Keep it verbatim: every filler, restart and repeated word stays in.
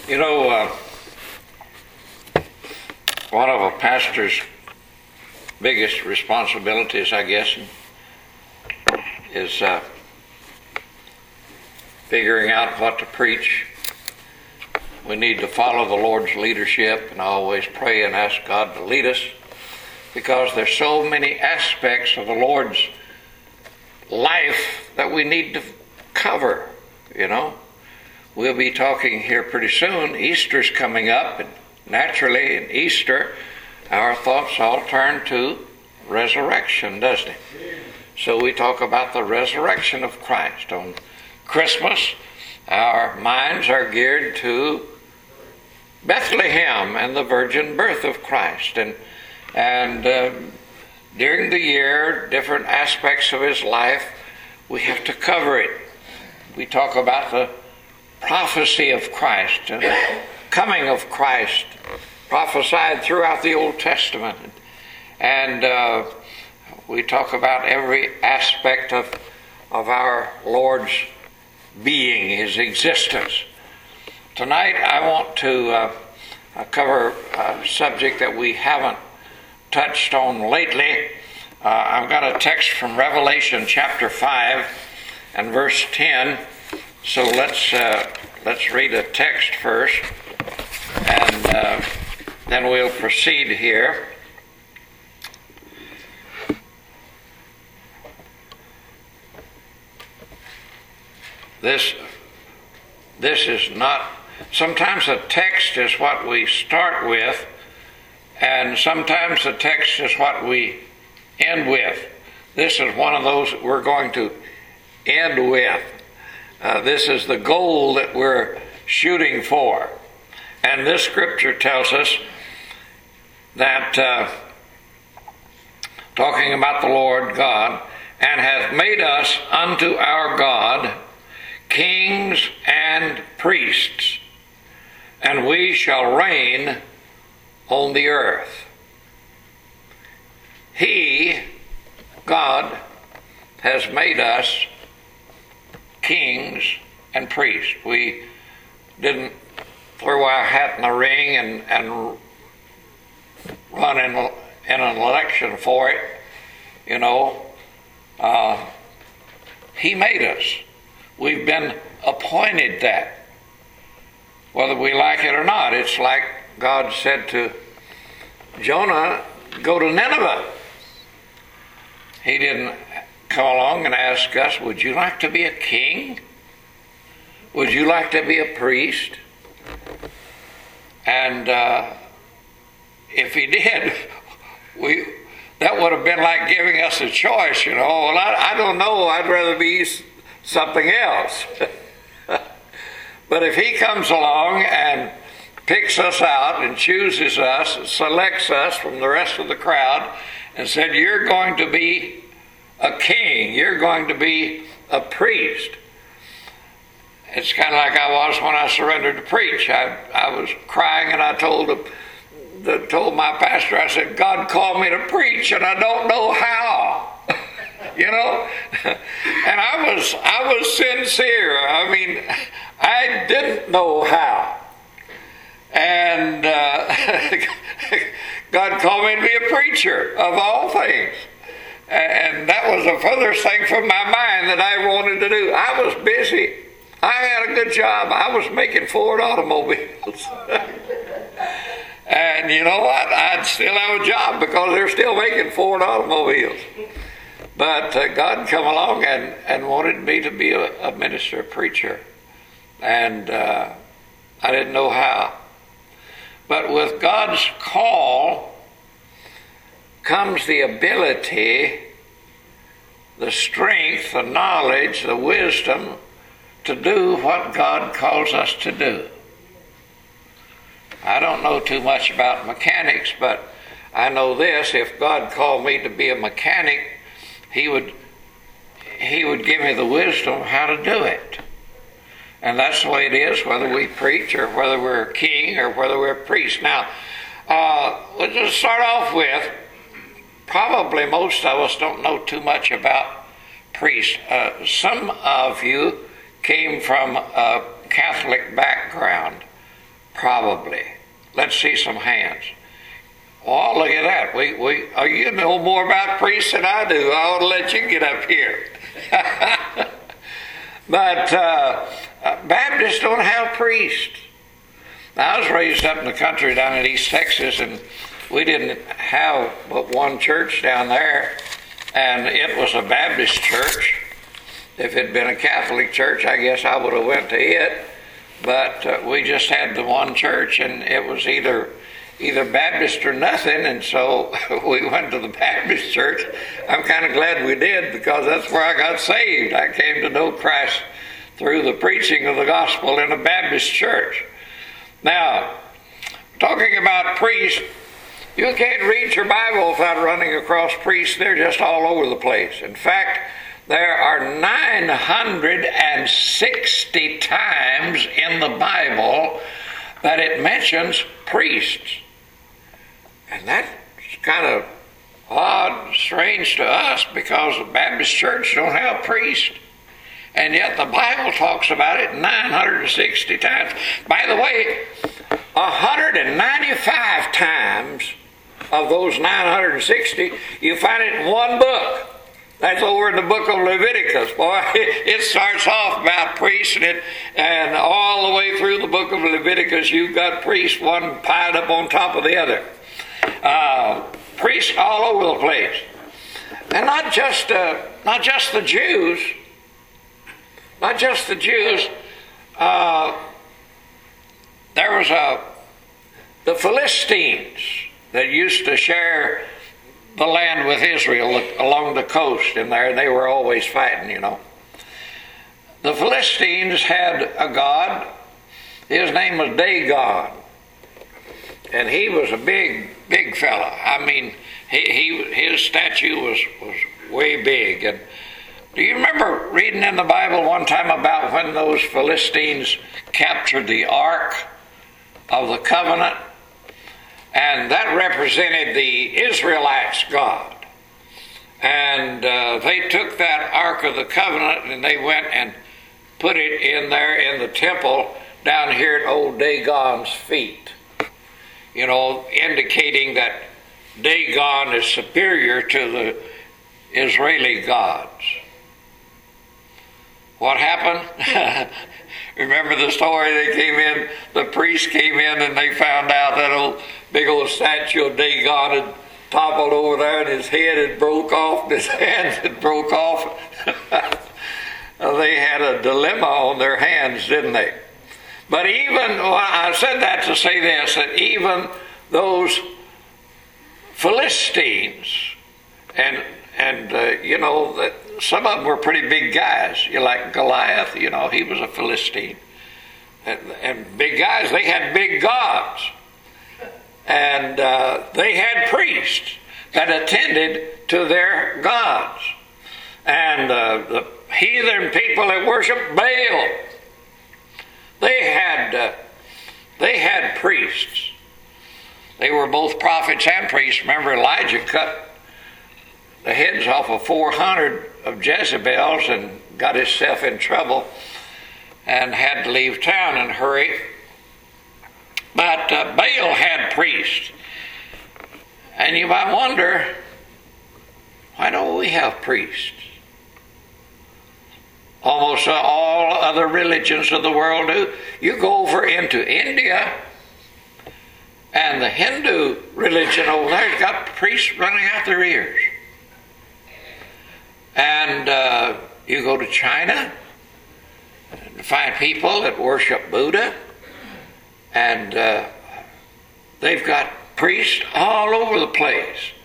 You know, uh, one of a pastor's biggest responsibilities, I guess, is uh, figuring out what to preach. We need to follow the Lord's leadership and always pray and ask God to lead us, because there's so many aspects of the Lord's life that we need to cover, you know. We'll be talking here pretty soon. Easter's coming up, and naturally in Easter our thoughts all turn to resurrection, doesn't it? So we talk about the resurrection of Christ. On Christmas, our minds are geared to Bethlehem and the virgin birth of Christ. And and uh, during the year, different aspects of his life, we have to cover it. We talk about the prophecy of Christ and the coming of Christ, prophesied throughout the Old Testament. And uh, we talk about every aspect of, of our Lord's being, his existence. Tonight I want to uh, cover a subject that we haven't touched on lately. Uh, I've got a text from Revelation chapter five and verse ten. So let's uh, let's read a text first, and uh, then we'll proceed here. This this is not. Sometimes a text is what we start with, and sometimes the text is what we end with. This is one of those that we're going to end with. Uh, this is the goal that we're shooting for. And this scripture tells us that, uh, talking about the Lord God, and hath made us unto our God kings and priests, and we shall reign on the earth. He, God, has made us kings and priests. We didn't throw our hat in the ring and, and run in, in an election for it. You know, uh, he made us. We've been appointed that, whether we like it or not. It's like God said to Jonah, go to Nineveh. He didn't come along and ask us, would you like to be a king? Would you like to be a priest? And uh, if he did, we that would have been like giving us a choice, you know. Well, I, I don't know, I'd rather be something else. But if he comes along and picks us out and chooses us and selects us from the rest of the crowd and said, you're going to be a king, you're going to be a priest. It's kind of like I was when I surrendered to preach. I, I was crying, and I told the, the, told my pastor, I said, God called me to preach and I don't know how. You know? And I was I was sincere. I mean, I didn't know how. And uh, God called me to be a preacher of all things. And that was the furthest thing from my mind that I wanted to do. I was busy. I had a good job. I was making Ford automobiles. And you know what? I'd still have a job because they're still making Ford automobiles. But uh, God come along and, and wanted me to be a, a minister, a preacher. And uh, I didn't know how. But with God's call comes the ability, the strength, the knowledge, the wisdom to do what God calls us to do. I don't know too much about mechanics, but I know this: if God called me to be a mechanic, he would he would give me the wisdom of how to do it. And that's the way it is, whether we preach or whether we're a king or whether we're a priest. Now, uh, we'll just start off with, probably most of us don't know too much about priests. Uh, some of you came from a Catholic background. Probably. Let's see some hands. Oh, look at that. We, we, oh, you know more about priests than I do. I ought to let you get up here. But uh, Baptists don't have priests. Now, I was raised up in the country down in East Texas, and we didn't have but one church down there, and it was a Baptist church. If it had been a Catholic church, I guess I would have went to it. But uh, we just had the one church, and it was either either Baptist or nothing, and so we went to the Baptist church. I'm kind of glad we did, because that's where I got saved. I came to know Christ through the preaching of the gospel in a Baptist church. Now, talking about priests, you can't read your Bible without running across priests. They're just all over the place. In fact, there are nine hundred sixty times in the Bible that it mentions priests. And that's kind of odd, strange to us, because the Baptist church don't have priests. And yet the Bible talks about it nine hundred sixty times. By the way, one hundred ninety-five times of those nine hundred sixty, you find it in one book. That's over in the book of Leviticus. Boy, it starts off about priests, and, it, and all the way through the book of Leviticus, you've got priests, one piled up on top of the other. Uh, priests all over the place. And not just, uh, not just the Jews, not just the Jews. Uh, there was a, the Philistines that used to share the land with Israel along the coast in there. They were always fighting, you know. The Philistines had a god. His name was Dagon. And he was a big, big fella. I mean, he, he his statue was, was way big. And do you remember reading in the Bible one time about when those Philistines captured the Ark of the Covenant? And that represented the Israelites' God. And uh, they took that Ark of the Covenant and they went and put it in there in the temple down here at old Dagon's feet. You know, indicating that Dagon is superior to the Israeli gods. What happened? Remember the story? They came in, the priests came in, and they found out that old big old statue of Dagon had toppled over there, and his head had broke off, and his hands had broke off. They had a dilemma on their hands, didn't they? But even, well, I said that to say this, that even those Philistines, and and uh, you know, that some of them were pretty big guys. You like Goliath, you know, he was a Philistine. And, and big guys, they had big gods. And uh, they had priests that attended to their gods. And uh, the heathen people that worshiped Baal, they had uh, they had priests. They were both prophets and priests. Remember, Elijah cut the heads off of four hundred of Jezebels and got himself in trouble and had to leave town in a hurry. But uh, Baal had priests. And you might wonder, why don't we have priests? Almost uh, all other religions of the world do. You go over into India, and the Hindu religion over there's got priests running out their ears. And uh, you go to China and find people that worship Buddha, and uh, they've got priests all over the place.